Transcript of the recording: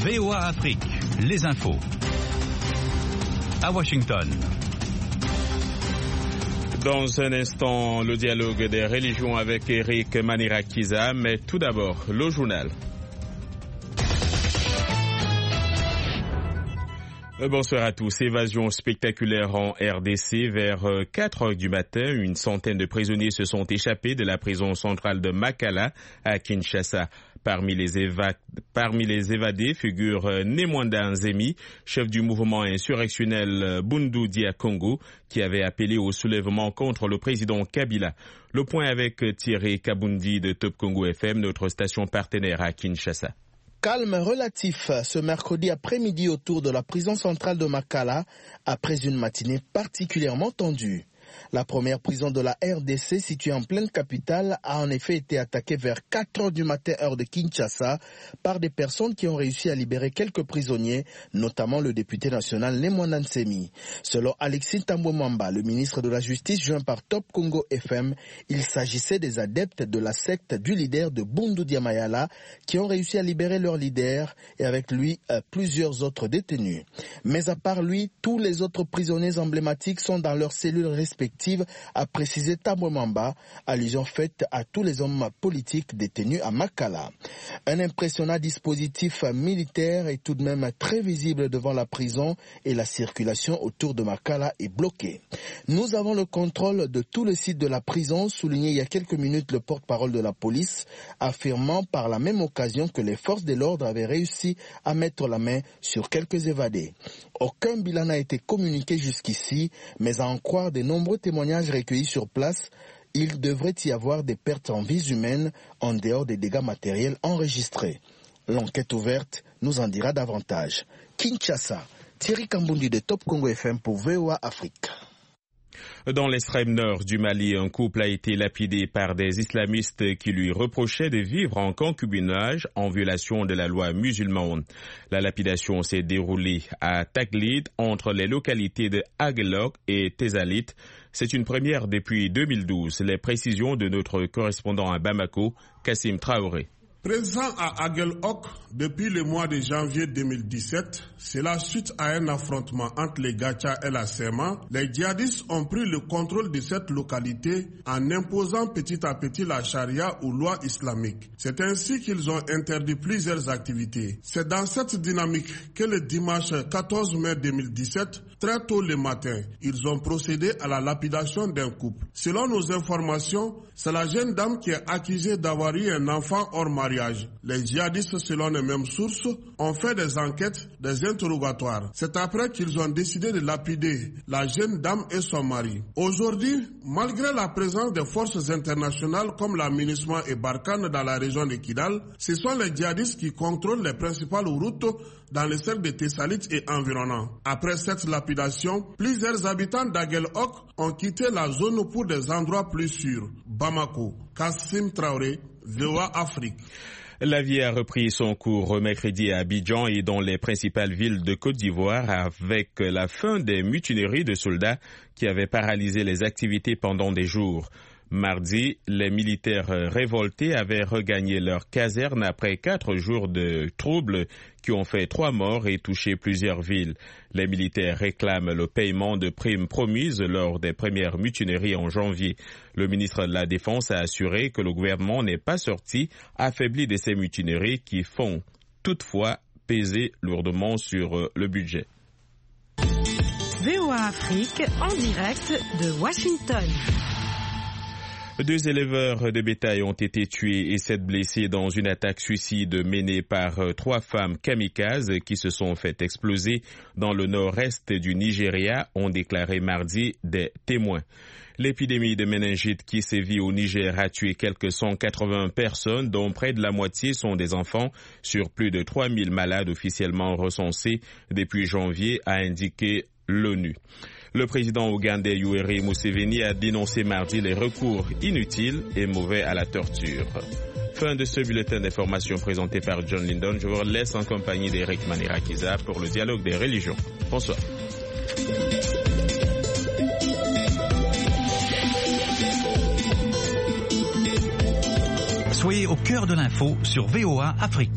VOA Afrique, les infos. À Washington. Dans un instant, le dialogue des religions avec Eric Manirakiza, mais tout d'abord, le journal. Bonsoir à tous. Évasion spectaculaire en RDC. Vers 4 heures du matin, une centaine de prisonniers se sont échappés de la prison centrale de Makala à Kinshasa. Parmi les évadés figure Nemwanda Nzemi, chef du mouvement insurrectionnel Bundu Dia Congo, qui avait appelé au soulèvement contre le président Kabila. Le point avec Thierry Kabundi de Top Congo FM, notre station partenaire à Kinshasa. Calme relatif ce mercredi après-midi autour de la prison centrale de Makala, après une matinée particulièrement tendue. La première prison de la RDC, située en pleine capitale, a en effet été attaquée vers 4 heures du matin heure de Kinshasa par des personnes qui ont réussi à libérer quelques prisonniers, notamment le député national Nemwanda Nzemi. Selon Alexis Tambwe-Mwamba, le ministre de la Justice joint par Top Congo FM, il s'agissait des adeptes de la secte du leader de Bundu Dia Mayala qui ont réussi à libérer leur leader et avec lui plusieurs autres détenus. Mais à part lui, tous les autres prisonniers emblématiques sont dans leurs cellules respectives, a précisé Tambwe-Mwamba, allusion faite à tous les hommes politiques détenus à Makala. Un impressionnant dispositif militaire est tout de même très visible devant la prison et la circulation autour de Makala est bloquée. Nous avons le contrôle de tout le site de la prison, souligné il y a quelques minutes le porte-parole de la police, affirmant par la même occasion que les forces de l'ordre avaient réussi à mettre la main sur quelques évadés. Aucun bilan n'a été communiqué jusqu'ici, mais à en croire des nombreux témoignages recueillis sur place, il devrait y avoir des pertes en vies humaines en dehors des dégâts matériels enregistrés. L'enquête ouverte nous en dira davantage. Kinshasa, Thierry Kambundi de Top Congo FM pour VOA Afrique. Dans l'extrême nord du Mali, un couple a été lapidé par des islamistes qui lui reprochaient de vivre en concubinage en violation de la loi musulmane. La lapidation s'est déroulée à Taglid, entre les localités de Aguelok et Tézalit. C'est une première depuis 2012. Les précisions de notre correspondant à Bamako, Kassim Traoré. Présent à Aguelok depuis le mois de janvier 2017, c'est la suite à un affrontement entre les Gacha et la Sema. Les djihadistes ont pris le contrôle de cette localité en imposant petit à petit la charia ou loi islamique. C'est ainsi qu'ils ont interdit plusieurs activités. C'est dans cette dynamique que le dimanche 14 mai 2017, très tôt le matin, ils ont procédé à la lapidation d'un couple. Selon nos informations, c'est la jeune dame qui est accusée d'avoir eu un enfant hors mariage. Les djihadistes, selon les mêmes sources, ont fait des enquêtes, des interrogatoires. C'est après qu'ils ont décidé de lapider la jeune dame et son mari. Aujourd'hui, malgré la présence des forces internationales comme la MINUSMA et Barkhane dans la région de Kidal, ce sont les djihadistes qui contrôlent les principales routes dans le cercle de Tessalit et environnant. Après cette lapidation, plusieurs habitants d'Aguelok ont quitté la zone pour des endroits plus sûrs. Bamako, Kassim Traoré, VOA Afrique. La vie a repris son cours mercredi à Abidjan et dans les principales villes de Côte d'Ivoire avec la fin des mutineries de soldats qui avaient paralysé les activités pendant des jours. Mardi, les militaires révoltés avaient regagné leur caserne après 4 jours de troubles qui ont fait 3 morts et touché plusieurs villes. Les militaires réclament le paiement de primes promises lors des premières mutineries en janvier. Le ministre de la Défense a assuré que le gouvernement n'est pas sorti affaibli de ces mutineries qui font toutefois peser lourdement sur le budget. VOA Afrique en direct de Washington. 2 éleveurs de bétail ont été tués et 7 blessés dans une attaque suicide menée par 3 femmes kamikazes qui se sont fait exploser dans le nord-est du Nigeria, ont déclaré mardi des témoins. L'épidémie de méningite qui sévit au Niger a tué quelques 180 personnes, dont près de la moitié sont des enfants, sur plus de 3000 malades officiellement recensés depuis janvier, a indiqué l'ONU. Le président ougandais Yoweri Museveni a dénoncé mardi les recours inutiles et mauvais à la torture. Fin de ce bulletin d'information présenté par John Lindon. Je vous laisse en compagnie d'Eric Manirakiza pour le dialogue des religions. Bonsoir. Soyez au cœur de l'info sur VOA Afrique.